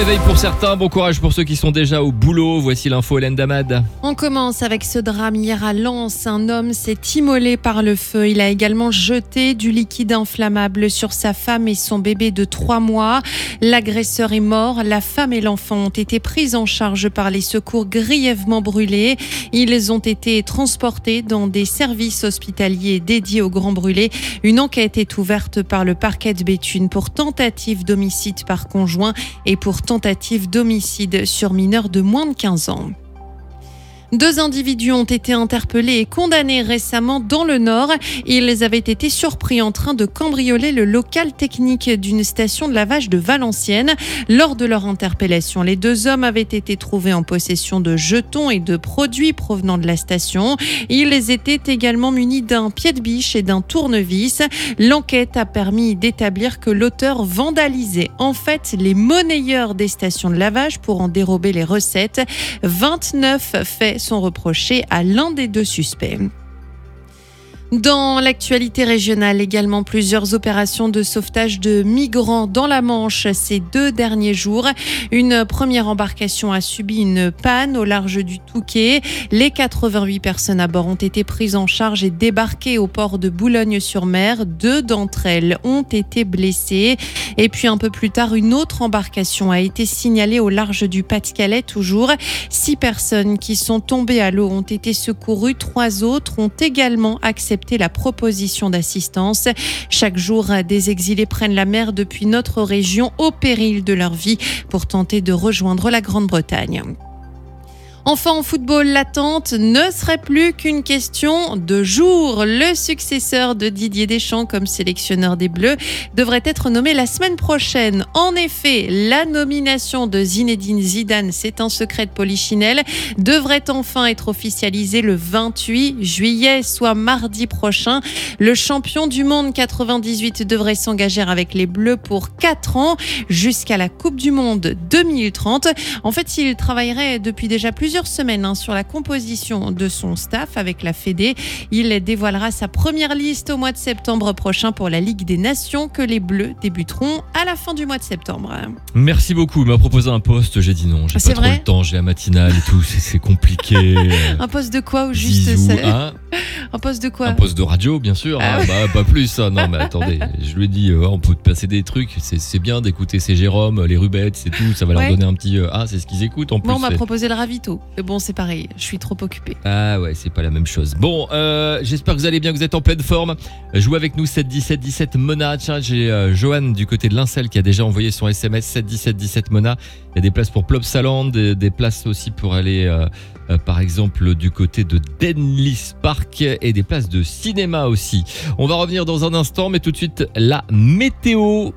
réveil pour certains, bon courage pour ceux qui sont déjà au boulot. Voici l'info, Hélène Damad. On commence avec ce drame hier à Lens. Un homme s'est immolé par le feu. Il a également jeté du liquide inflammable sur sa femme et son bébé de 3 mois. L'agresseur est mort. La femme et l'enfant ont été pris en charge par les secours grièvement brûlés. Ils ont été transportés dans des services hospitaliers dédiés aux grands brûlés. Une enquête est ouverte par le parquet de Béthune pour tentative d'homicide par conjoint et pour tentative d'homicide sur mineur de moins de 15 ans. 2 individus ont été interpellés et condamnés récemment dans le Nord. Ils avaient été surpris en train de cambrioler le local technique d'une station de lavage de Valenciennes. Lors de leur interpellation, les 2 hommes avaient été trouvés en possession de jetons et de produits provenant de la station. Ils étaient également munis d'un pied de biche et d'un tournevis. L'enquête a permis d'établir que l'auteur vandalisait en fait les monnayeurs des stations de lavage pour en dérober les recettes. 29 faits sont reprochés à l'un des 2 suspects. Dans l'actualité régionale, également plusieurs opérations de sauvetage de migrants dans la Manche ces 2 derniers jours. Une première embarcation a subi une panne au large du Touquet. Les 88 personnes à bord ont été prises en charge et débarquées au port de Boulogne-sur-Mer. 2 d'entre elles ont été blessées. Et puis un peu plus tard, une autre embarcation a été signalée au large du Pas-de-Calais toujours. 6 personnes qui sont tombées à l'eau ont été secourues. 3 autres ont également accepté la proposition d'assistance. Chaque jour, des exilés prennent la mer depuis notre région au péril de leur vie pour tenter de rejoindre la Grande-Bretagne. Enfin, en football, l'attente ne serait plus qu'une question de jours. Le successeur de Didier Deschamps comme sélectionneur des Bleus devrait être nommé la semaine prochaine. En effet, la nomination de Zinedine Zidane, c'est un secret de polichinelle, devrait enfin être officialisée le 28 juillet, soit mardi prochain. Le champion du monde 98 devrait s'engager avec les Bleus pour 4 ans jusqu'à la Coupe du Monde 2030. En fait, il travaillerait depuis déjà plusieurs semaines sur la composition de son staff avec la Fédé. Il dévoilera sa première liste au mois de septembre prochain pour la Ligue des Nations que les Bleus débuteront à la fin du mois de septembre. Merci beaucoup. Il m'a proposé un poste, j'ai dit non. J'ai pas trop le temps, j'ai la matinale et tout, c'est compliqué. Un poste de quoi ou juste Zizou, ça Un poste de quoi? Un poste de radio, bien sûr. Pas plus. Non, mais attendez, je lui ai dit, on peut te passer des trucs. C'est bien d'écouter ces Jérôme, les Rubettes, c'est tout. Ça va leur donner un petit. C'est ce qu'ils écoutent en plus. Moi, on m'a proposé le ravito. Mais bon, c'est pareil. Je suis trop occupée. Ah ouais, c'est pas la même chose. Bon, j'espère que vous allez bien, que vous êtes en pleine forme. Jouez avec nous 7 17 17 Mona. Tiens, j'ai Johan du côté de Lincel qui a déjà envoyé son SMS 7 17 17 Mona. Il y a des places pour Plopsaland, des places aussi pour aller par exemple du côté de Denlis Park et des places de cinéma aussi. On va revenir dans un instant, mais tout de suite la météo.